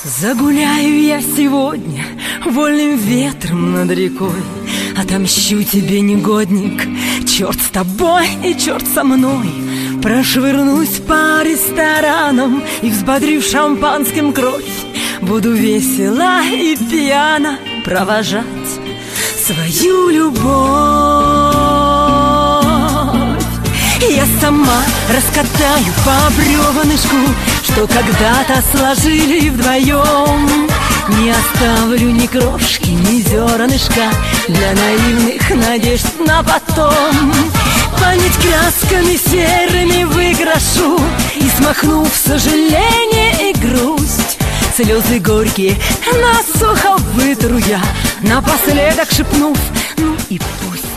Загуляю я сегодня вольным ветром над рекой. Отомщу тебе, негодник, черт с тобой и черт со мной. Прошвырнусь по ресторанам и, взбодрив шампанским кровь, буду весела и пьяно провожать свою любовь. Я сама раскатаю по бревнышку, что когда-то сложили вдвоем. Не оставлю ни крошки, ни зернышка для наивных надежд на потом. Память красками серыми выкрашу и, смахнув сожаление и грусть, слезы горькие насухо вытру я, напоследок шепнув: ну и пусть.